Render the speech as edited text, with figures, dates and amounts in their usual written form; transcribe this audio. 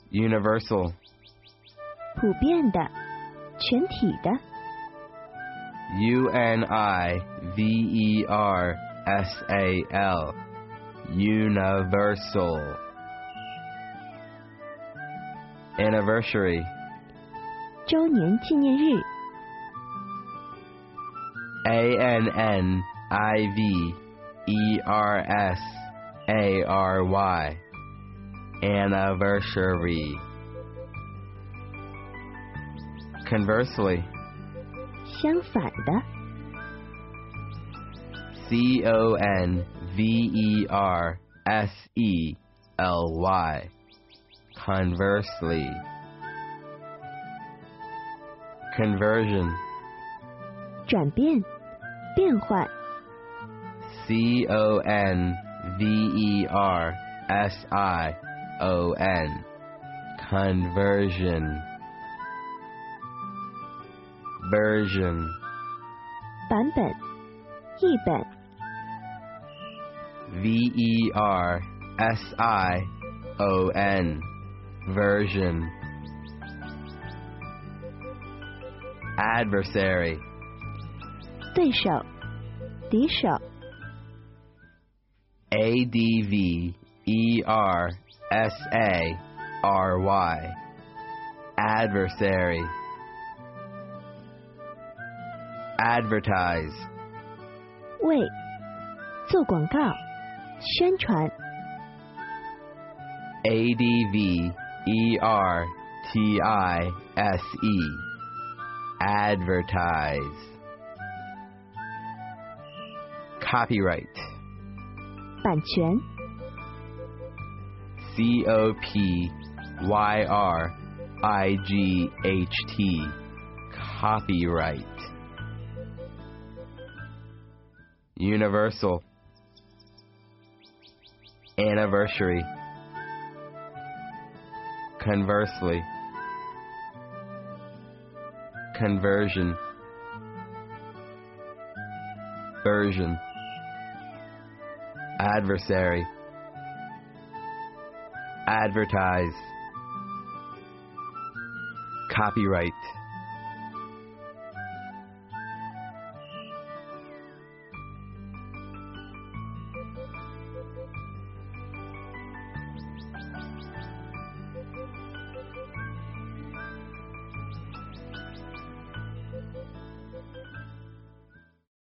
Universal. 普遍的，全体的。 Universal. Universal. Anniversary. 周年纪念日。 Anniversary. Anniversary. Conversely. 相反的。 Conversely. Conversely. Conversion. 转变，变换。 Conversion. Conversion. Version. 版本，译本。 Version. Version. Adversary. 对手，敌手。 Adversary. Adversary. Advertise. 为，做广告，宣传。 Advertise. Advertise. Copyright. 版权。 Copyright. Copyright. Universal. Anniversary. Conversely. Conversion. Version. Adversary. Advertise. Copyright.